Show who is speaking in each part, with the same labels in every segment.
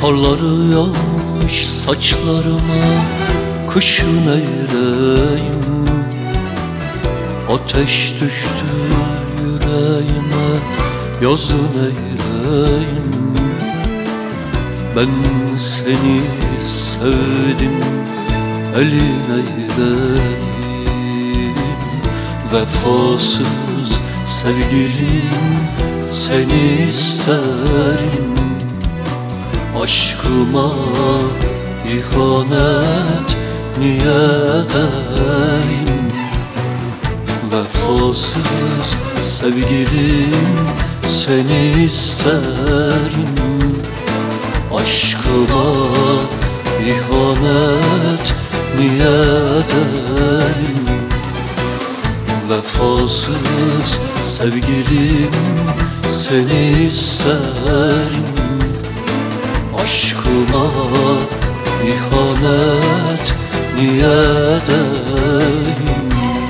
Speaker 1: Karları yağmış saçlarıma, kışın eyleyim. Ateş düştü yüreğime, yazın eyleyim. Ben seni sevdim, elin eyleyim. Vefasız sevgilim, seni isterim. Aşkıma ihanet niye edeyim? Vefasız sevgilim, seni isterim. Aşkıma ihanet niye edeyim? Vefasız sevgilim, seni isterim. Aşkıma ihanet niye edeyim?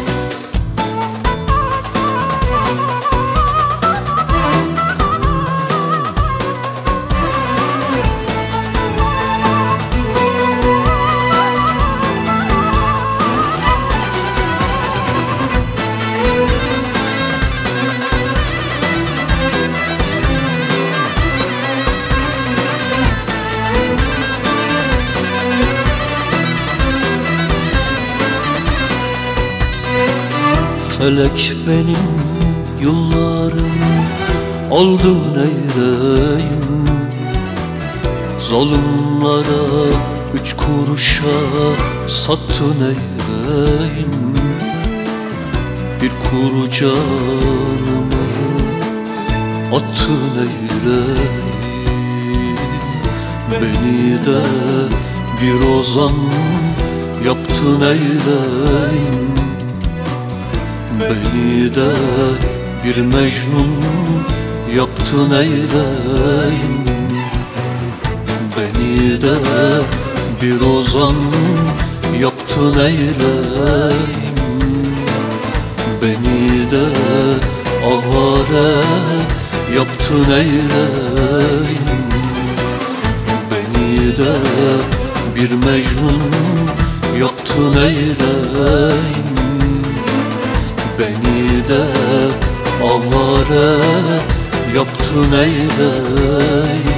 Speaker 1: Felek benim yıllarımı aldı neyleyim? Zalimlara 3 kuruşa sattı neyleyim? Bir kuru canımı attı neyleyim? Beni de bir ozan yaptı neyleyim? Beni de bir Mecnun yaptın eyleyim. Beni de bir ozan yaptın eyleyim. Beni de avare yaptın eyleyim. Beni de bir Mecnun yaptın eyleyim. Beni de avare yaptın eyleyim.